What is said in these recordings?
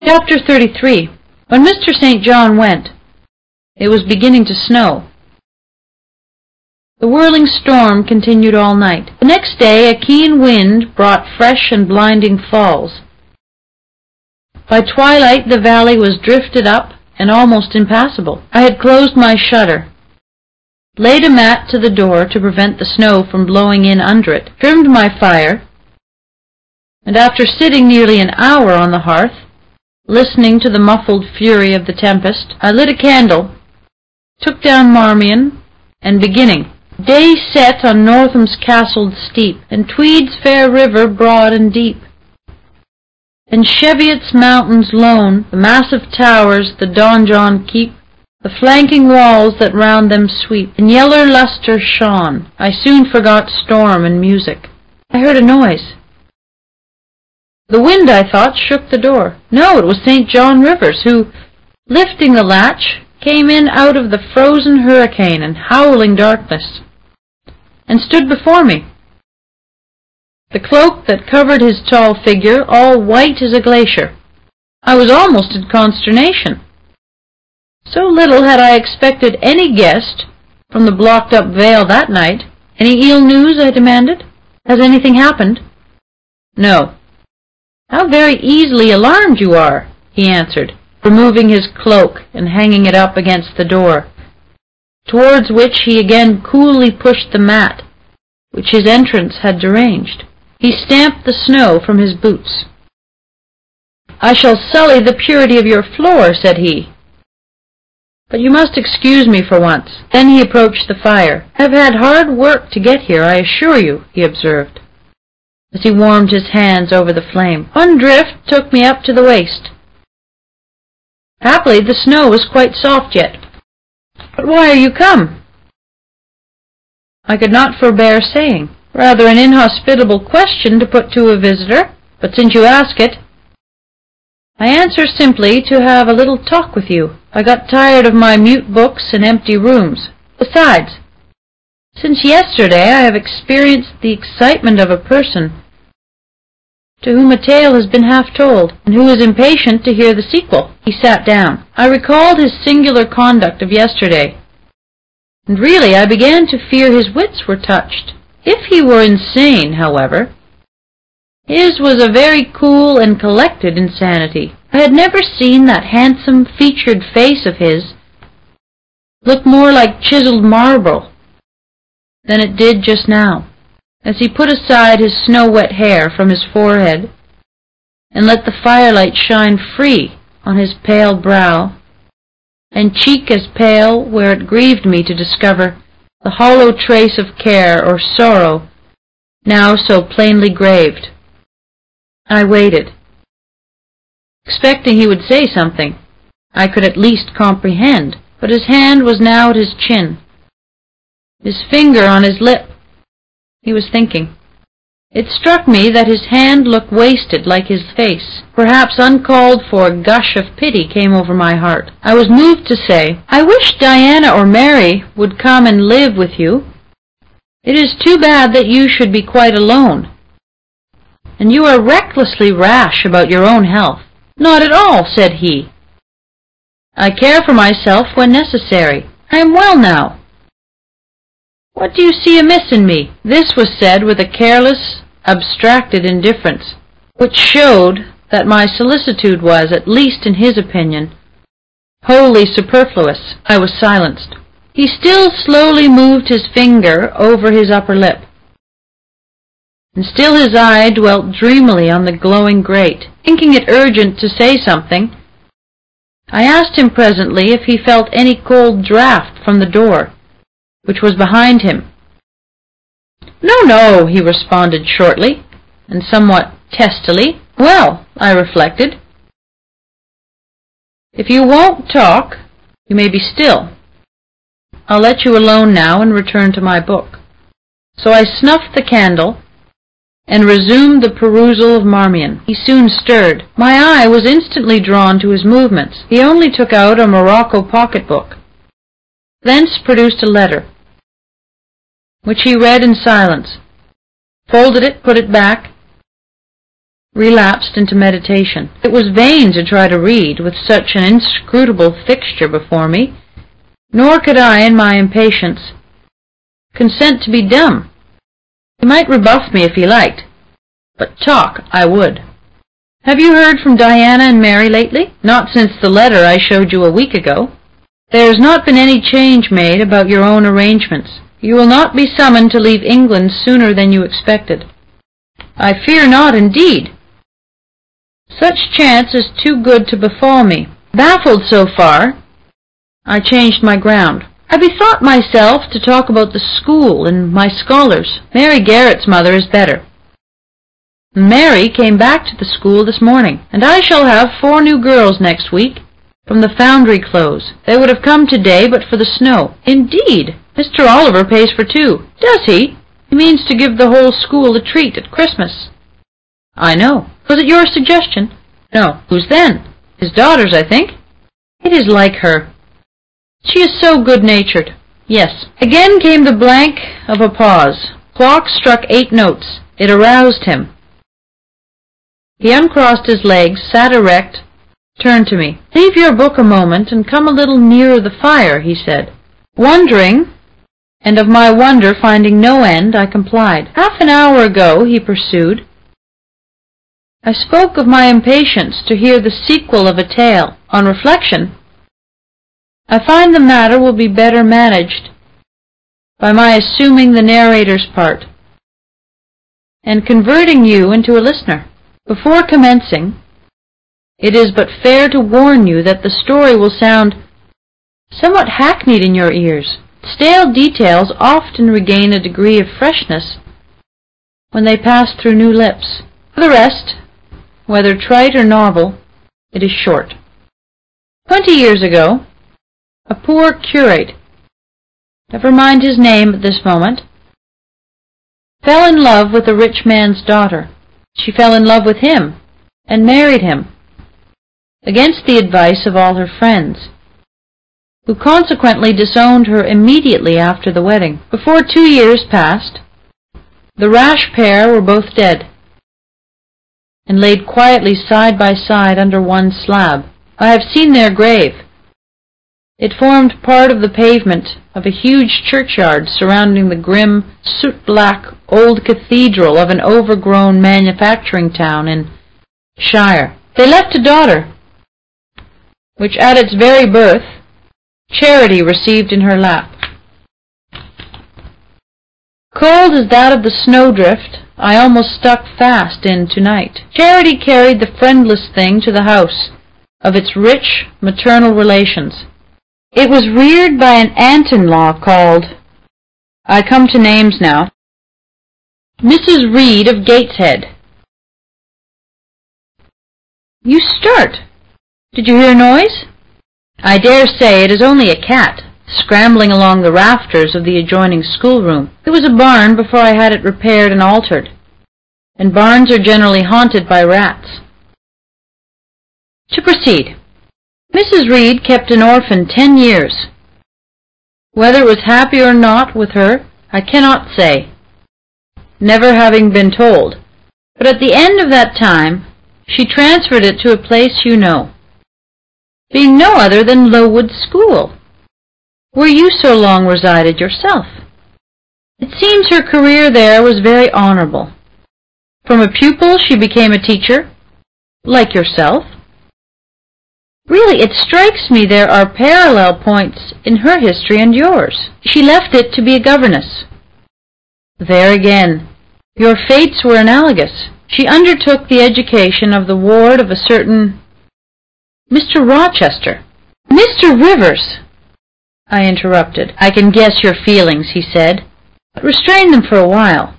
Chapter 33. When Mr. St. John went, it was beginning to snow. The whirling storm continued all night. The next day a keen wind brought fresh and blinding falls. By twilight the valley was drifted up and almost impassable. I had closed my shutter, laid a mat to the door to prevent the snow from blowing in under it, trimmed my fire, and after sitting nearly an hour on the hearth, listening to the muffled fury of the tempest, I lit a candle, took down Marmion, and beginning, day set on Northam's castled steep, and Tweed's fair river broad and deep, and Cheviot's mountains lone, the massive towers, the donjon keep, the flanking walls that round them sweep, and yeller lustre shone, I soon forgot storm and music. I heard a noise. The wind, I thought, shook the door. No, it was St. John Rivers, who, lifting the latch, came in out of the frozen hurricane and howling darkness, and stood before me, the cloak that covered his tall figure all white as a glacier. I was almost in consternation. So little had I expected any guest from the blocked-up vale that night. Any ill news? I demanded. Has anything happened? No. How very easily alarmed you are, he answered, removing his cloak and hanging it up against the door, towards which he again coolly pushed the mat, which his entrance had deranged. He stamped the snow from his boots. I shall sully the purity of your floor, said he. But you must excuse me for once. Then he approached the fire. I have had hard work to get here, I assure you, he observed, as he warmed his hands over the flame. One drift took me up to the waist. Happily the snow was quite soft yet. But why are you come? I could not forbear saying. Rather an inhospitable question to put to a visitor, but since you ask it, I answer simply to have a little talk with you. I got tired of my mute books and empty rooms. Besides, since yesterday I have experienced the excitement of a person to whom a tale has been half told, and who is impatient to hear the sequel. He sat down. I recalled his singular conduct of yesterday, and really I began to fear his wits were touched. If he were insane, however, his was a very cool and collected insanity. I had never seen that handsome, featured face of his look more like chiseled marble than it did just now, as he put aside his snow-wet hair from his forehead and let the firelight shine free on his pale brow, and cheek as pale where it grieved me to discover the hollow trace of care or sorrow now so plainly graved. I waited, expecting he would say something I could at least comprehend, but his hand was now at his chin, his finger on his lip. He was thinking. It struck me that his hand looked wasted like his face. Perhaps uncalled for a gush of pity came over my heart. I was moved to say, I wish Diana or Mary would come and live with you. It is too bad that you should be quite alone. And you are recklessly rash about your own health. Not at all, said he. I care for myself when necessary. I am well now. What do you see amiss in me? This was said with a careless, abstracted indifference, which showed that my solicitude was, at least in his opinion, wholly superfluous. I was silenced. He still slowly moved his finger over his upper lip, and still his eye dwelt dreamily on the glowing grate. Thinking it urgent to say something, I asked him presently if he felt any cold draught from the door, which was behind him. No, no, he responded shortly, and somewhat testily. Well, I reflected, if you won't talk, you may be still. I'll let you alone now and return to my book. So I snuffed the candle and resumed the perusal of Marmion. He soon stirred. My eye was instantly drawn to his movements. He only took out a morocco pocket-book, thence produced a letter, which he read in silence, folded it, put it back, relapsed into meditation. It was vain to try to read with such an inscrutable fixture before me, nor could I, in my impatience, consent to be dumb. He might rebuff me if he liked, but talk I would. "Have you heard from Diana and Mary lately?" "Not since the letter I showed you a week ago." "There has not been any change made about your own arrangements. You will not be summoned to leave England sooner than you expected." "I fear not, indeed. Such chance is too good to befall me." Baffled so far, I changed my ground. "I bethought myself to talk about the school and my scholars. Mary Garrett's mother is better. Mary came back to the school this morning, and I shall have 4 new girls next week from the foundry close. They would have come today but for the snow." "Indeed! Mr. Oliver pays for 2. "Does he? He means to give the whole school a treat at Christmas." "I know. Was it your suggestion?" "No. Whose then? His daughter's, I think." "It is like her. She is so good-natured." "Yes." Again came the blank of a pause. Clock struck 8 notes. It aroused him. He uncrossed his legs, sat erect, turned to me. "Leave your book a moment and come a little nearer the fire," he said. Wondering, and of my wonder finding no end, I complied. "Half an hour ago," he pursued, "I spoke of my impatience to hear the sequel of a tale. On reflection, I find the matter will be better managed by my assuming the narrator's part and converting you into a listener. Before commencing, it is but fair to warn you that the story will sound somewhat hackneyed in your ears. Stale details often regain a degree of freshness when they pass through new lips. For the rest, whether trite or novel, it is short. 20 years ago, a poor curate, never mind his name at this moment, fell in love with a rich man's daughter. She fell in love with him and married him, against the advice of all her friends, who consequently disowned her immediately after the wedding. Before 2 years passed, the rash pair were both dead, and laid quietly side by side under one slab. I have seen their grave. It formed part of the pavement of a huge churchyard surrounding the grim, soot-black old cathedral of an overgrown manufacturing town in Shire. They left a daughter, which at its very birth Charity received in her lap. Cold as that of the snowdrift, I almost stuck fast in tonight. Charity carried the friendless thing to the house of its rich maternal relations. It was reared by an aunt-in-law called, I come to names now, Mrs. Reed of Gateshead. You start. Did you hear a noise? I dare say it is only a cat, scrambling along the rafters of the adjoining schoolroom. It was a barn before I had it repaired and altered, and barns are generally haunted by rats. To proceed. Mrs. Reed kept an orphan 10 years. Whether it was happy or not with her, I cannot say, never having been told. But at the end of that time, she transferred it to a place you know, being no other than Lowood School, where you so long resided yourself. It seems her career there was very honorable. From a pupil she became a teacher, like yourself. Really, it strikes me there are parallel points in her history and yours. She left it to be a governess. There again, your fates were analogous. She undertook the education of the ward of a certain Mr. Rochester. Mr. Rivers, I interrupted. I can guess your feelings, he said, but restrain them for a while.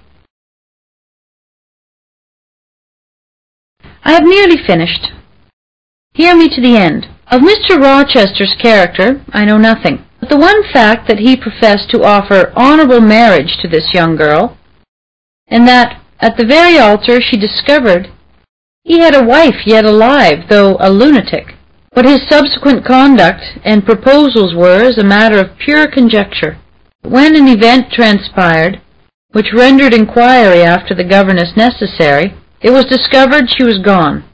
I have nearly finished. Hear me to the end. Of Mr. Rochester's character I know nothing, but the one fact that he professed to offer honorable marriage to this young girl, and that at the very altar she discovered he had a wife yet alive, though a lunatic. What his subsequent conduct and proposals were is a matter of pure conjecture. When an event transpired which rendered inquiry after the governess necessary, It was discovered she was gone.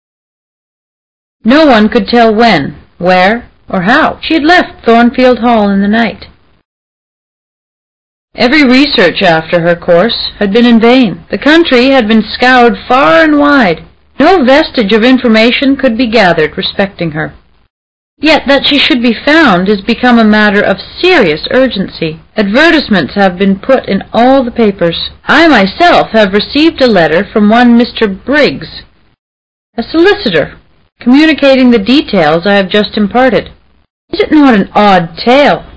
No one could tell when, where, or how she had left Thornfield Hall in the night. Every research after her course had been in vain. The country had been scoured far and wide. No vestige of information could be gathered respecting her. Yet that she should be found is become a matter of serious urgency. Advertisements have been put in all the papers. I myself have received a letter from one Mr. Briggs, a solicitor, communicating the details I have just imparted. Is it not an odd tale?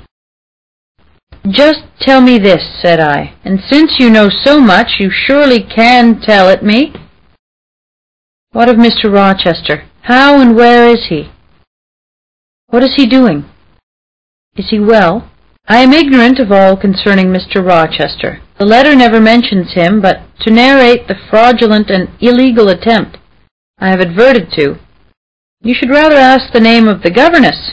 Just tell me this, said I, and since you know so much, you surely can tell it me. What of Mr. Rochester? How and where is he? What is he doing? Is he well? I am ignorant of all concerning Mr. Rochester. The letter never mentions him, but to narrate the fraudulent and illegal attempt I have adverted to, you should rather ask the name of the governess,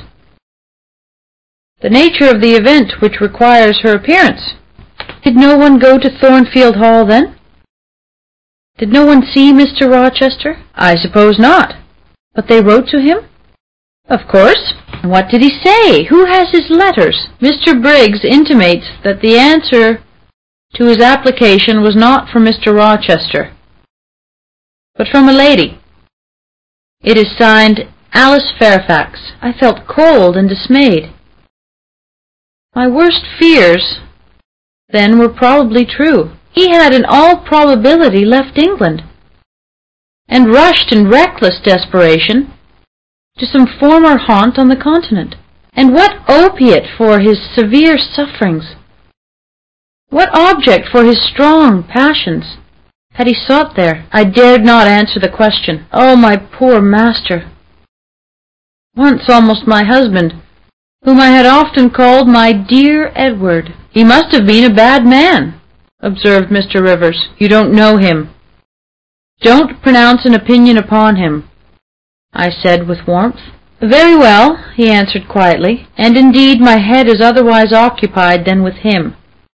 the nature of the event which requires her appearance. Did no one go to Thornfield Hall, then? Did no one see Mr. Rochester? I suppose not. But they wrote to him? Of course. What did he say? Who has his letters? Mr. Briggs intimates that the answer to his application was not from Mr. Rochester, but from a lady. It is signed Alice Fairfax. I felt cold and dismayed. My worst fears, then, were probably true. He had in all probability left England, and rushed in reckless desperation to some former haunt on the continent. And what opiate for his severe sufferings? What object for his strong passions had he sought there? I dared not answer the question. Oh, my poor master! Once almost my husband, whom I had often called my dear Edward. He must have been a bad man, observed Mr. Rivers. You don't know him. Don't pronounce an opinion upon him, I said with warmth. Very well, he answered quietly, and indeed my head is otherwise occupied than with him.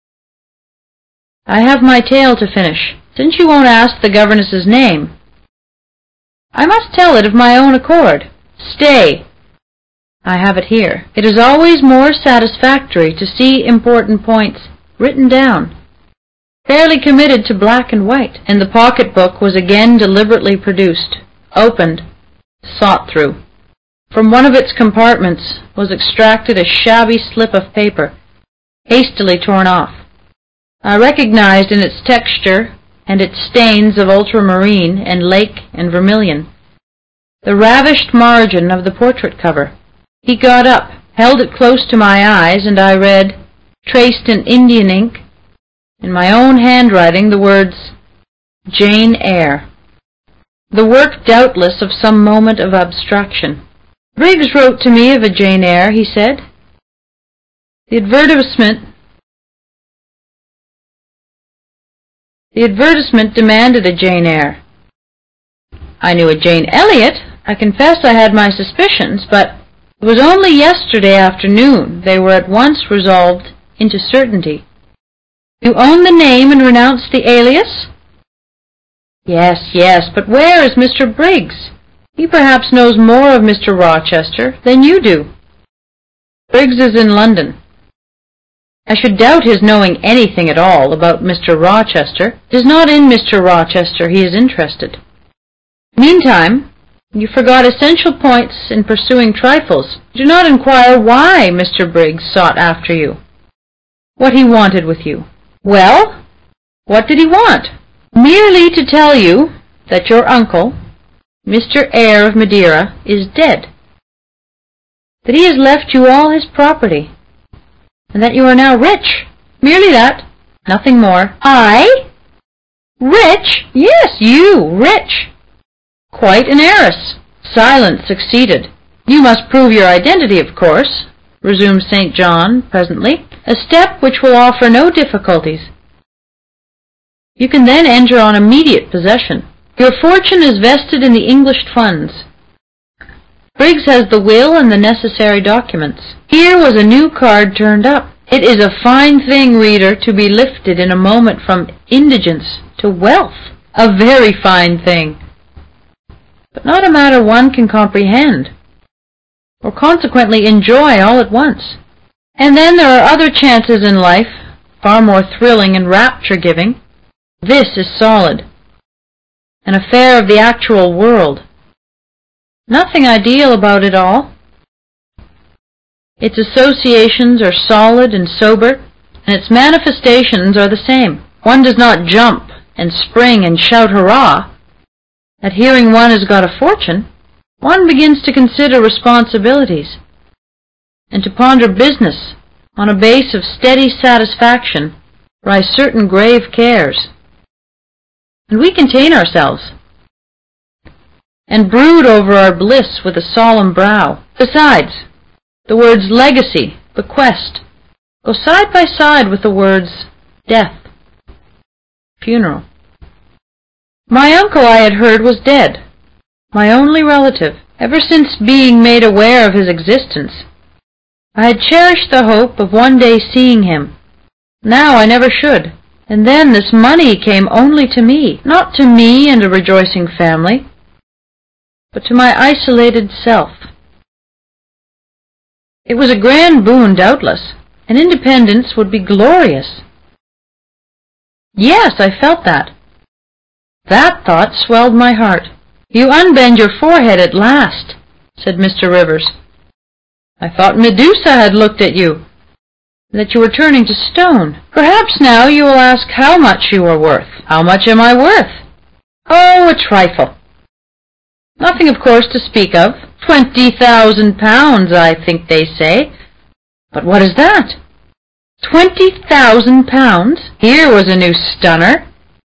I have my tale to finish. Since you won't ask the governess's name, I must tell it of my own accord. Stay! I have it here. It is always more satisfactory to see important points written down, fairly committed to black and white. And the pocket-book was again deliberately produced, opened, sought through. From one of its compartments was extracted a shabby slip of paper, hastily torn off. I recognized in its texture and its stains of ultramarine and lake and vermilion the ravished margin of the portrait cover. He got up, held it close to my eyes, and I read, traced in Indian ink, in my own handwriting, the words, Jane Eyre. The work, doubtless, of some moment of abstraction. Briggs wrote to me of a Jane Eyre, he said. The advertisement demanded a Jane Eyre. I knew a Jane Elliot. I confess I had my suspicions, but it was only yesterday afternoon they were at once resolved into certainty. You own the name and renounce the alias? Yes, but where is Mr. Briggs? He perhaps knows more of Mr. Rochester than you do. Briggs is in London. I should doubt his knowing anything at all about Mr. Rochester. It is not in Mr. Rochester he is interested. Meantime, you forgot essential points in pursuing trifles. Do not inquire why Mr. Briggs sought after you, what he wanted with you. Well, what did he want? Merely to tell you that your uncle, Mr. Eyre of Madeira, is dead, that he has left you all his property, and that you are now rich. Merely that, nothing more. I? Rich? Yes, you, rich. Quite an heiress. Silence succeeded. You must prove your identity, of course, resumed St. John presently, a step which will offer no difficulties. You can then enter on immediate possession. Your fortune is vested in the English funds. Briggs has the will and the necessary documents. Here was a new card turned up. It is a fine thing, reader, to be lifted in a moment from indigence to wealth. A very fine thing, but not a matter one can comprehend, or consequently enjoy all at once. And then there are other chances in life, far more thrilling and rapture-giving. This is solid, an affair of the actual world. Nothing ideal about it all. Its associations are solid and sober, and its manifestations are the same. One does not jump and spring and shout hurrah at hearing one has got a fortune. One begins to consider responsibilities and to ponder business. On a base of steady satisfaction rise certain grave cares, and we contain ourselves and brood over our bliss with a solemn brow. Besides, the words legacy, bequest, go side by side with the words death, funeral. My uncle, I had heard, was dead, my only relative. Ever since being made aware of his existence, I had cherished the hope of one day seeing him. Now I never should. And then this money came only to me, not to me and a rejoicing family, but to my isolated self. It was a grand boon, doubtless, and independence would be glorious. Yes, I felt that. That thought swelled my heart. "You unbend your forehead at last," said Mr. Rivers. "I thought Medusa had looked at you, and that you were turning to stone. Perhaps now you will ask how much you are worth." "How much am I worth?" "Oh, a trifle. Nothing, of course, to speak of. £20,000, I think they say. But what is that? £20,000? Here was a new stunner.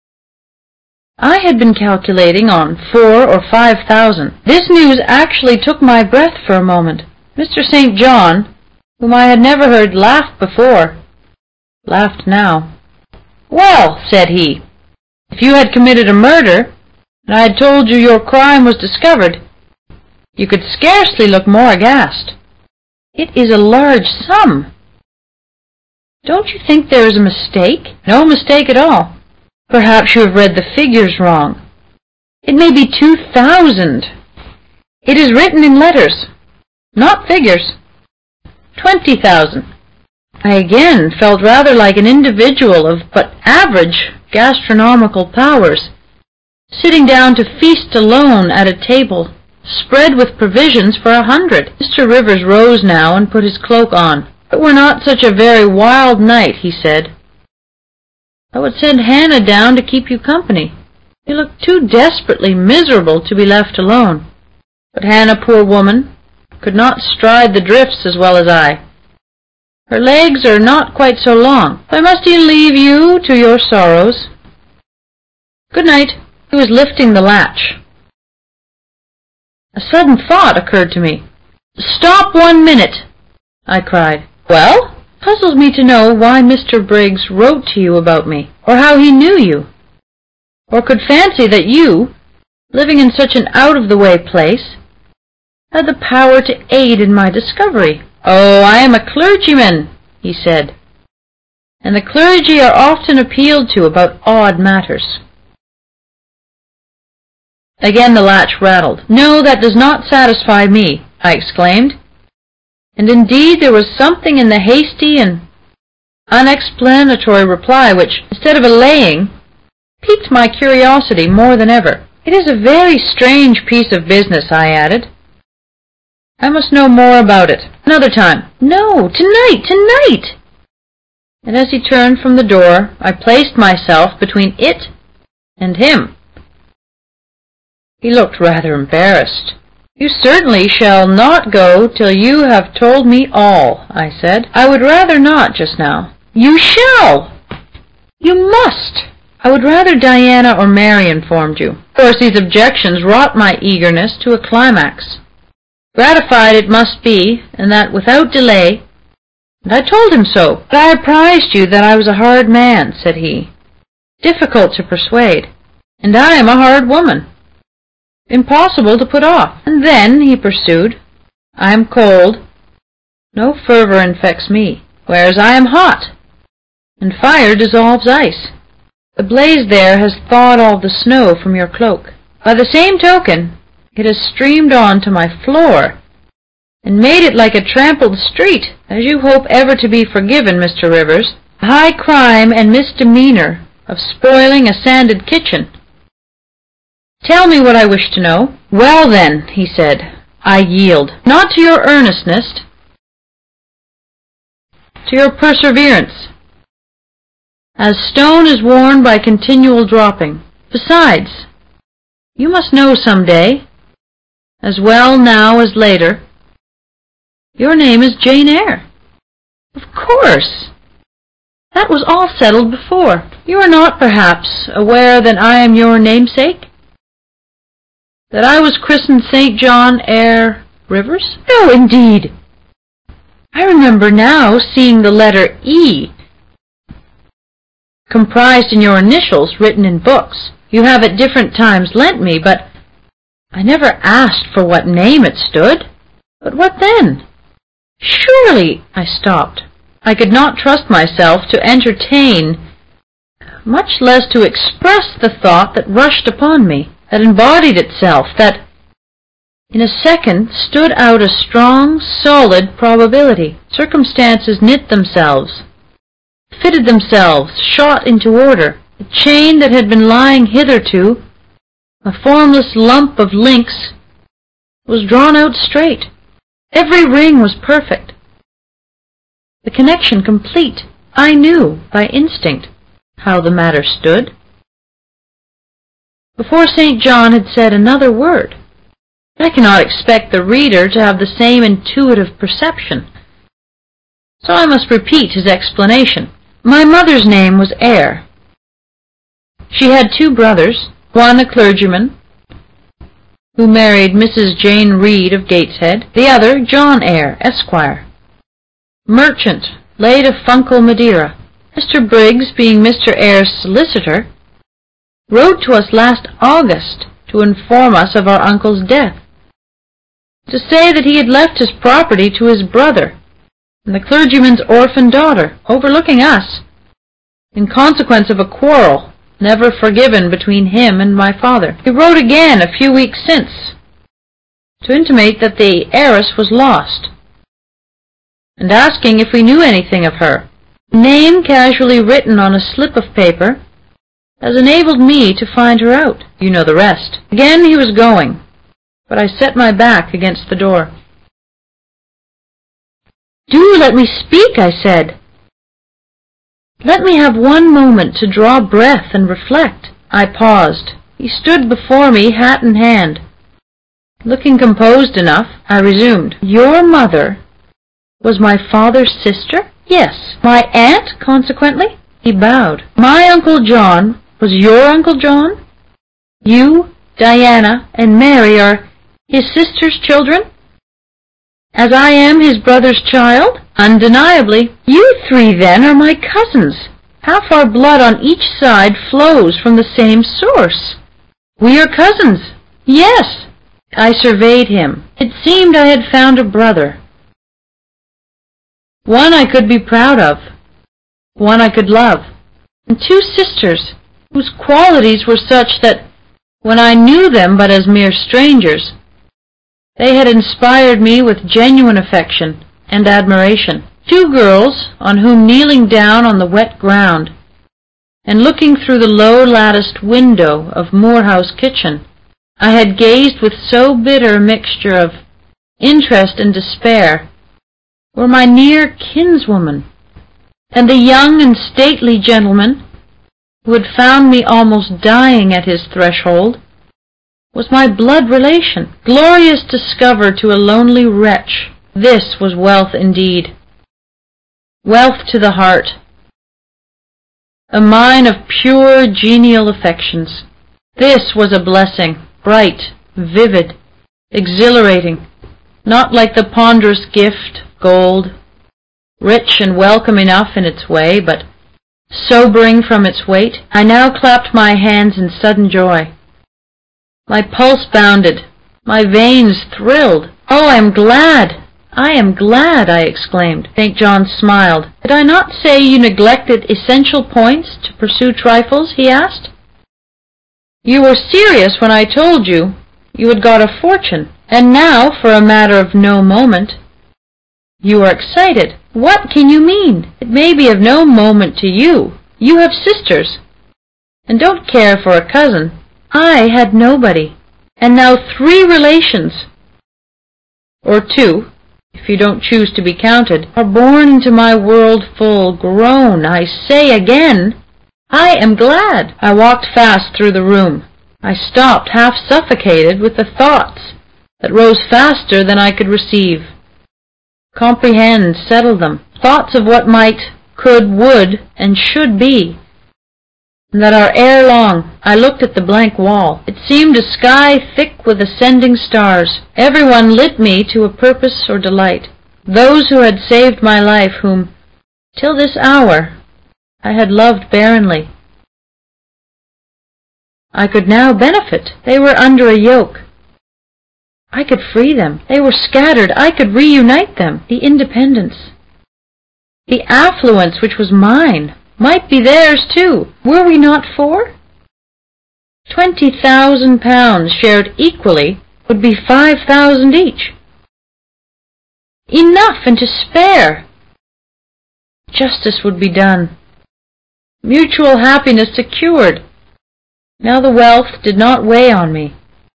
I had been calculating on 4,000 or 5,000. This news actually took my breath for a moment. Mr. St. John, whom I had never heard laugh before, laughed now. "Well," said he, "if you had committed a murder, and I had told you your crime was discovered, you could scarcely look more aghast. It is a large sum. Don't you think there is a mistake?" "No mistake at all. Perhaps you have read the figures wrong. It may be 2,000. It is written in letters, not figures. 20,000. I again felt rather like an individual of but average gastronomical powers, sitting down to feast alone at a table spread with provisions for 100. Mr. Rivers rose now and put his cloak on. "If it were not such a very wild night," he said, "I would send Hannah down to keep you company. You look too desperately miserable to be left alone." But Hannah, poor woman, could not stride the drifts as well as I. Her legs are not quite so long. I must e'en leave you to your sorrows. Good night." He was lifting the latch. A sudden thought occurred to me. "Stop 1 minute," I cried. "Well?" "Puzzles me to know why Mr. Briggs wrote to you about me, or how he knew you, or could fancy that you, living in such an out-of-the-way place, had the power to aid in my discovery." "Oh, I am a clergyman," he said, "and the clergy are often appealed to about odd matters." Again the latch rattled. "No, that does not satisfy me," I exclaimed. And indeed there was something in the hasty and unexplanatory reply which, instead of allaying, piqued my curiosity more than ever. "It is a very strange piece of business," I added. "I must know more about it. Another time." "No, tonight, tonight!" And as he turned from the door, I placed myself between it and him. He looked rather embarrassed. "You certainly shall not go till you have told me all," I said. "I would rather not just now." "You shall! You must!" "I would rather Diana or Mary informed you." Of course these objections wrought my eagerness to a climax. Gratified it must be, and that without delay, and I told him so. "But I apprised you that I was a hard man," said he, "difficult to persuade, and I am a hard woman, impossible to put off." "And then," he pursued, "I am cold. No fervor infects me, whereas I am hot, and fire dissolves ice. The blaze there has thawed all the snow from your cloak. By the same token, it has streamed on to my floor, and made it like a trampled street, as you hope ever to be forgiven, Mr. Rivers, the high crime and misdemeanor of spoiling a sanded kitchen. Tell me what I wish to know. Well, then, he said, I yield, not to your earnestness, to your perseverance, as stone is worn by continual dropping. Besides, you must know some day, as well now as later, your name is Jane Eyre. Of course. That was all settled before. You are not, perhaps, aware that I am your namesake? That I was christened St. John Eyre Rivers? No, indeed. I remember now seeing the letter E comprised in your initials written in books. You have at different times lent me, but I never asked for what name it stood. But what then? Surely, I stopped. I could not trust myself to entertain, much less to express the thought that rushed upon me, that embodied itself, that in a second stood out a strong, solid probability. Circumstances knit themselves, fitted themselves, shot into order. The chain that had been lying hitherto, a formless lump of links, was drawn out straight. Every ring was perfect. The connection complete. I knew, by instinct, how the matter stood. Before St. John had said another word. I cannot expect the reader to have the same intuitive perception, so I must repeat his explanation. My mother's name was Eyre. She had two brothers, one a clergyman, who married Mrs. Jane Reed of Gateshead, the other John Eyre, Esquire, merchant, late of Funchal, Madeira. Mr. Briggs, being Mr. Eyre's solicitor, wrote to us last August to inform us of our uncle's death, to say that he had left his property to his brother and the clergyman's orphan daughter, overlooking us, in consequence of a quarrel never forgiven between him and my father. He wrote again a few weeks since, to intimate that the heiress was lost, and asking if we knew anything of her. The name casually written on a slip of paper has enabled me to find her out. You know the rest. Again he was going, but I set my back against the door. Do let me speak, I said. Let me have one moment to draw breath and reflect. I paused. He stood before me, hat in hand. Looking composed enough, I resumed. Your mother was my father's sister? Yes. My aunt, consequently? He bowed. My Uncle John was your Uncle John? You, Diana, and Mary are his sister's children? As I am his brother's child? Undeniably. You three, then, are my cousins. Half our blood on each side flows from the same source. We are cousins. Yes. I surveyed him. It seemed I had found a brother. One I could be proud of. One I could love. And two sisters, whose qualities were such that, when I knew them but as mere strangers, they had inspired me with genuine affection and admiration. Two girls, on whom, kneeling down on the wet ground, and looking through the low latticed window of Moorhouse kitchen, I had gazed with so bitter a mixture of interest and despair, were my near kinswoman, and the young and stately gentleman, who had found me almost dying at his threshold, was my blood relation. Glorious discover to a lonely wretch, this was wealth indeed. Wealth to the heart. A mine of pure, genial affections. This was a blessing, bright, vivid, exhilarating, not like the ponderous gift, gold, rich and welcome enough in its way, but sobering from its weight. I now clapped my hands in sudden joy. My pulse bounded, my veins thrilled. Oh, I am glad, "I am glad," I exclaimed. St. John smiled. "Did I not say you neglected essential points to pursue trifles?" he asked. "You were serious when I told you you had got a fortune, and now, for a matter of no moment, you are excited. What can you mean? It may be of no moment to you. You have sisters, and don't care for a cousin. I had nobody, and now 3 relations, or 2, if you don't choose to be counted, are born into my world full grown. I say again, I am glad." I walked fast through the room. I stopped half suffocated with the thoughts that rose faster than I could receive. Comprehend, settle them, thoughts of what might, could, would, and should be, and that are ere long. I looked at the blank wall. It seemed a sky thick with ascending stars. Everyone lit me to a purpose or delight. Those who had saved my life, whom, till this hour, I had loved barrenly. I could now benefit. They were under a yoke. I could free them. They were scattered. I could reunite them. The independence, the affluence which was mine, might be theirs too. Were we not 4? £20,000 shared equally would be 5,000 each. Enough and to spare. Justice would be done. Mutual happiness secured. Now the wealth did not weigh on me.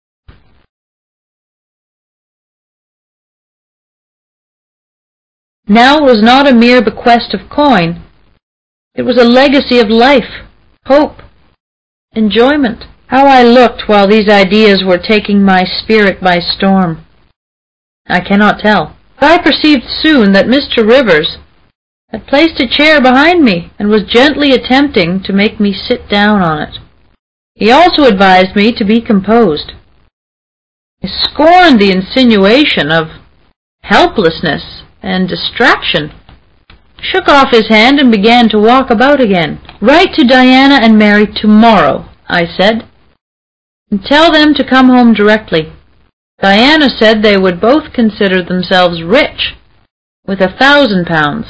Now it was not a mere bequest of coin. It was a legacy of life, hope, enjoyment. How I looked while these ideas were taking my spirit by storm, I cannot tell. But I perceived soon that Mr. Rivers had placed a chair behind me and was gently attempting to make me sit down on it. He also advised me to be composed. I scorned the insinuation of helplessness and distraction, shook off his hand and began to walk about again. "Write to Diana and Mary tomorrow," I said, "and tell them to come home directly. Diana said they would both consider themselves rich with £1,000.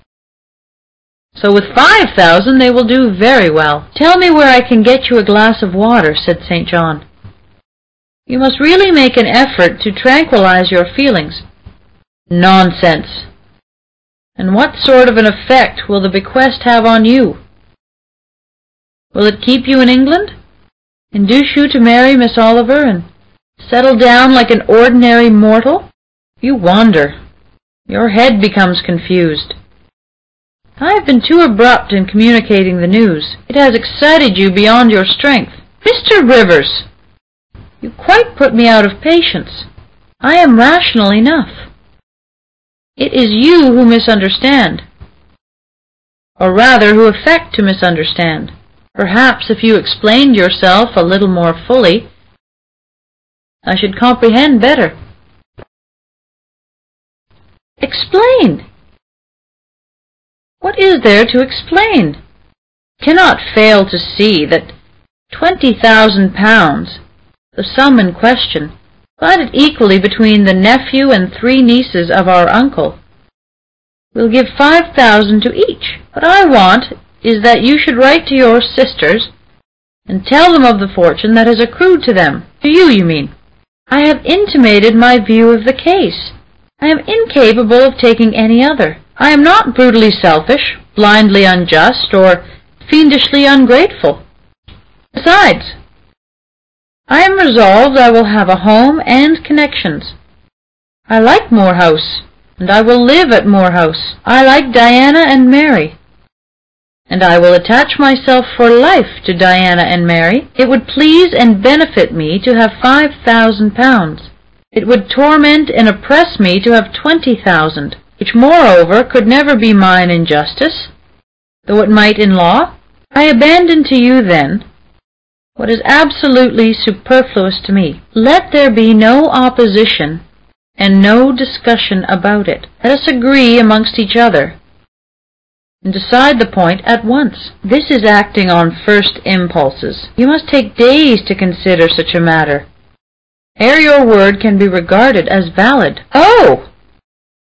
So with 5,000 they will do very well. Tell me where I can get you a glass of water," said St. John. "You must really make an effort to tranquilize your feelings." "Nonsense! And what sort of an effect will the bequest have on you? Will it keep you in England? Induce you to marry Miss Oliver and settle down like an ordinary mortal? You wander. Your head becomes confused. I have been too abrupt in communicating the news. It has excited you beyond your strength. Mr. Rivers, you quite put me out of patience. I am rational enough. It is you who misunderstand, or rather who affect to misunderstand. Perhaps if you explained yourself a little more fully, I should comprehend better." "Explain? What is there to explain? Cannot fail to see that £20,000, the sum in question, divided equally between the nephew and 3 nieces of our uncle, will give 5,000 to each. What I want is that you should write to your sisters and tell them of the fortune that has accrued to them. To you, you mean. I have intimated my view of the case. I am incapable of taking any other. I am not brutally selfish, blindly unjust, or fiendishly ungrateful. Besides, I am resolved I will have a home and connections. I like Moor House, and I will live at Moor House. I like Diana and Mary, and I will attach myself for life to Diana and Mary. It would please and benefit me to have £5,000. It would torment and oppress me to have 20,000, which moreover could never be mine in justice, though it might in law. I abandon to you, then, what is absolutely superfluous to me. Let there be no opposition and no discussion about it. Let us agree amongst each other and decide the point at once. This is acting on first impulses. You must take days to consider such a matter, ere your word can be regarded as valid." "Oh!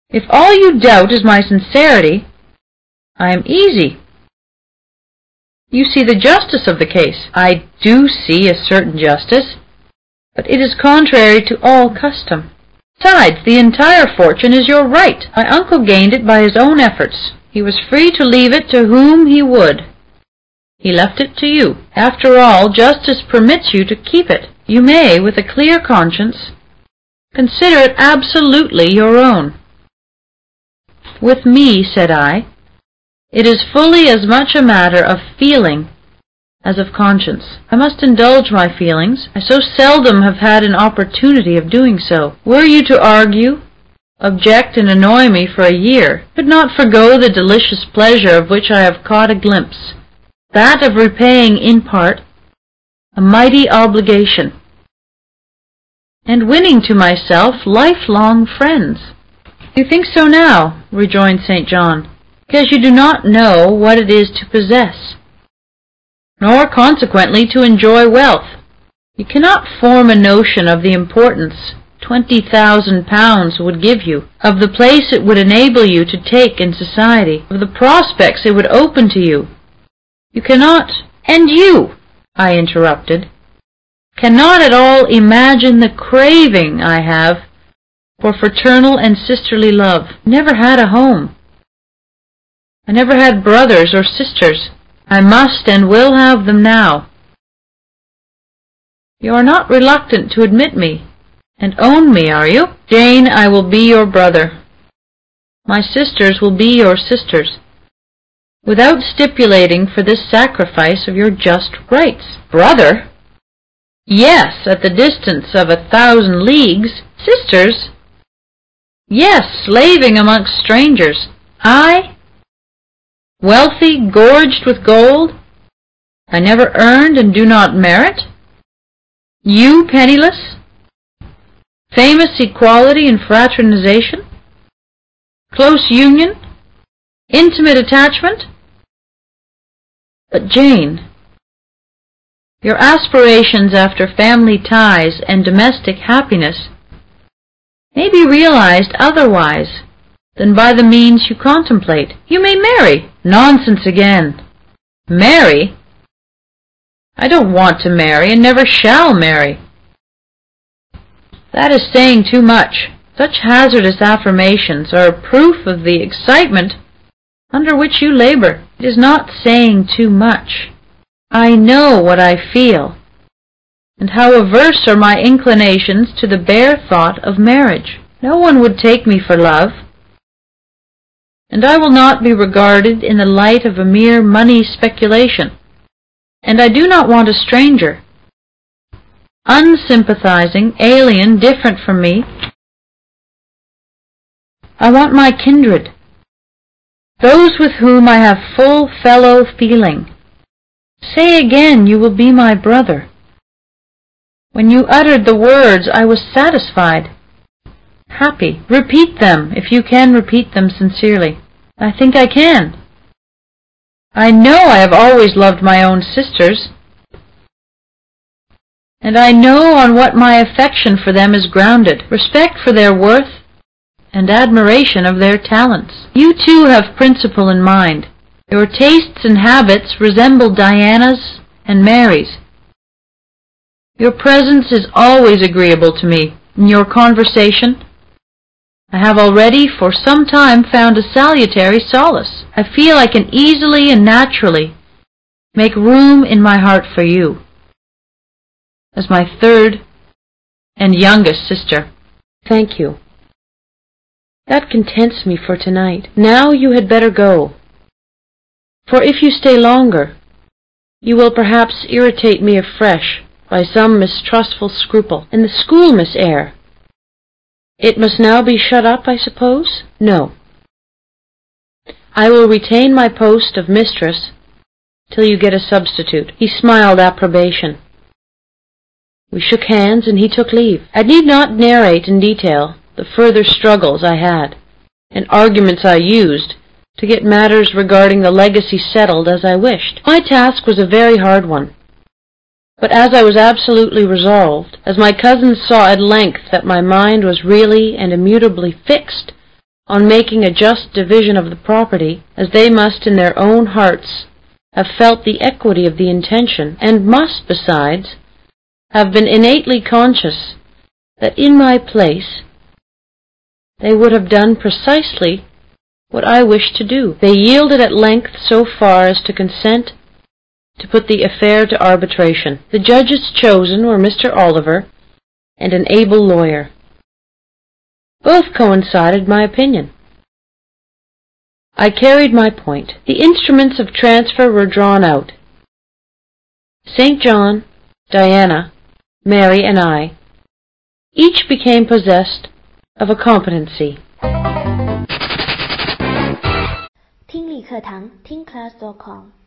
If all you doubt is my sincerity, I am easy. You see the justice of the case. I do see a certain justice, but it is contrary to all custom. Besides, the entire fortune is your right. My uncle gained it by his own efforts. He was free to leave it to whom he would. He left it to you. After all, justice permits you to keep it. You may, with a clear conscience, consider it absolutely your own. With me, said I, it is fully as much a matter of feeling as of conscience. I must indulge my feelings. I so seldom have had an opportunity of doing so. Were you to argue, object, and annoy me for a year, I could not forgo the delicious pleasure of which I have caught a glimpse, that of repaying in part a mighty obligation, and winning to myself lifelong friends. You think so now, rejoined St. John, because you do not know what it is to possess, nor consequently to enjoy wealth. You cannot form a notion of the importance £20,000 would give you, of the place it would enable you to take in society, of the prospects it would open to you. You cannot, and you, I interrupted, cannot at all imagine the craving I have for fraternal and sisterly love. I never had a home. I never had brothers or sisters. I must and will have them now. You are not reluctant to admit me and own me, are you? Jane, I will be your brother. My sisters will be your sisters, without stipulating for this sacrifice of your just rights. Brother? Yes, at the distance of 1,000 leagues. Sisters? Yes, slaving amongst strangers. I? Wealthy, gorged with gold? I never earned and do not merit? You penniless? Famous equality and fraternization? Close union? Intimate attachment? But Jane, your aspirations after family ties and domestic happiness may be realized otherwise than by the means you contemplate. You may marry. Nonsense again. Marry? I don't want to marry and never shall marry. That is saying too much. Such hazardous affirmations are a proof of the excitement under which you labor. It is not saying too much. I know what I feel, and how averse are my inclinations to the bare thought of marriage. No one would take me for love, and I will not be regarded in the light of a mere money speculation. And I do not want a stranger, unsympathizing, alien, different from me. I want my kindred, those with whom I have full fellow feeling. Say again, you will be my brother. When you uttered the words, I was satisfied, happy. Repeat them, if you can repeat them sincerely. I think I can. I know I have always loved my own sisters, and I know on what my affection for them is grounded, respect for their worth and admiration of their talents. You too have principle in mind. Your tastes and habits resemble Diana's and Mary's. Your presence is always agreeable to me. In your conversation, I have already for some time found a salutary solace. I feel I can easily and naturally make room in my heart for you, as my third and youngest sister. Thank you. That contents me for tonight. Now you had better go, for if you stay longer, you will perhaps irritate me afresh by some mistrustful scruple. And the school, Miss Eyre, it must now be shut up, I suppose? No. I will retain my post of mistress till you get a substitute. He smiled approbation. We shook hands, and he took leave. I need not narrate in detail the further struggles I had, and arguments I used, to get matters regarding the legacy settled as I wished. My task was a very hard one, but as I was absolutely resolved, as my cousins saw at length that my mind was really and immutably fixed on making a just division of the property, as they must in their own hearts have felt the equity of the intention, and must, besides, have been innately conscious that in my place they would have done precisely what I wished to do. They yielded at length so far as to consent to put the affair to arbitration. The judges chosen were Mr. Oliver and an able lawyer. Both coincided my opinion. I carried my point. The instruments of transfer were drawn out. St. John, Diana, Mary, and I each became possessed of a competency. 听力课堂听class.com